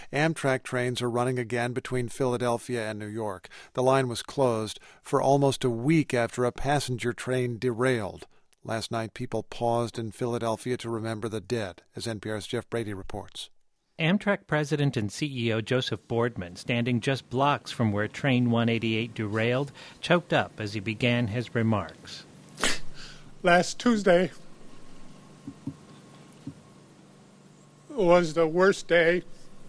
Amtrak trains are running again between Philadelphia and New York. The line was closed for almost a week after a passenger train derailed. Last night, people paused in Philadelphia to remember the dead, as NPR's Jeff Brady reports. Amtrak President and CEO Joseph Boardman, standing just blocks from where Train 188 derailed, choked up as he began his remarks. Last Tuesday was the worst day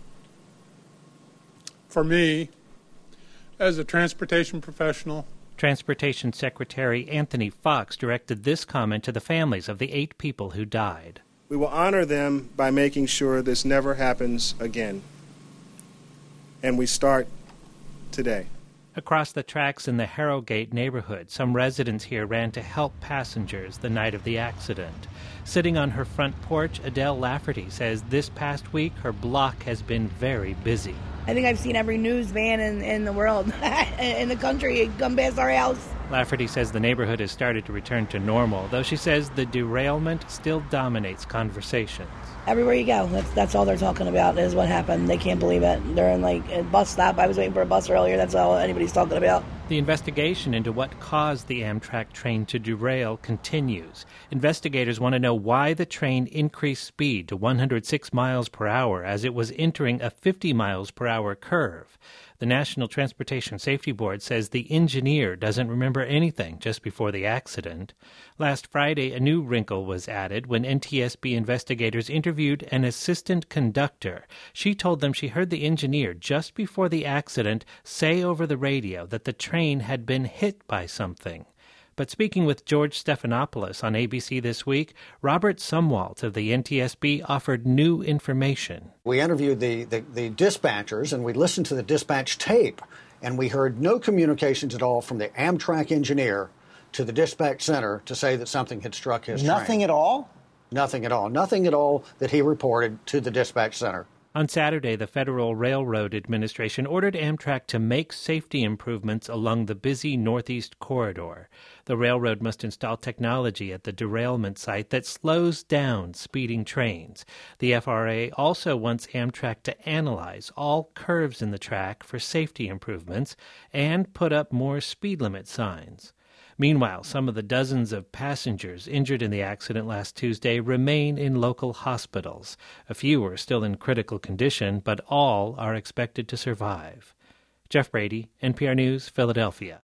for me as a transportation professional. Transportation Secretary Anthony Foxx directed this comment to the families of the 8 people who died. We will honor them by making sure this never happens again. And we start today. Across the tracks in the Harrogate neighborhood, some residents here ran to help passengers the night of the accident. Sitting on her front porch, Adele Lafferty says this past week her block has been very busy. I think I've seen every news van in the world, in the country, come past our house. Lafferty says the neighborhood has started to return to normal, though she says the derailment still dominates conversations. Everywhere you go, that's all they're talking about is what happened. They can't believe it. They're in a bus stop. I was waiting for a bus earlier. That's all anybody's talking about. The investigation into what caused the Amtrak train to derail continues. Investigators want to know why the train increased speed to 106 miles per hour as it was entering a 50 miles per hour curve. The National Transportation Safety Board says the engineer doesn't remember anything just before the accident. Last Friday, a new wrinkle was added when NTSB investigators interviewed an assistant conductor. She told them she heard the engineer just before the accident say over the radio that the train had been hit by something. But speaking with George Stephanopoulos on ABC This Week, Robert Sumwalt of the NTSB offered new information. We interviewed the dispatchers, and we listened to the dispatch tape, and we heard no communications at all from the Amtrak engineer to the dispatch center to say that something had struck his train. Nothing at all? Nothing at all. Nothing at all that he reported to the dispatch center. On Saturday, the Federal Railroad Administration ordered Amtrak to make safety improvements along the busy Northeast Corridor. The railroad must install technology at the derailment site that slows down speeding trains. The FRA also wants Amtrak to analyze all curves in the track for safety improvements and put up more speed limit signs. Meanwhile, some of the dozens of passengers injured in the accident last Tuesday remain in local hospitals. A few are still in critical condition, but all are expected to survive. Jeff Brady, NPR News, Philadelphia.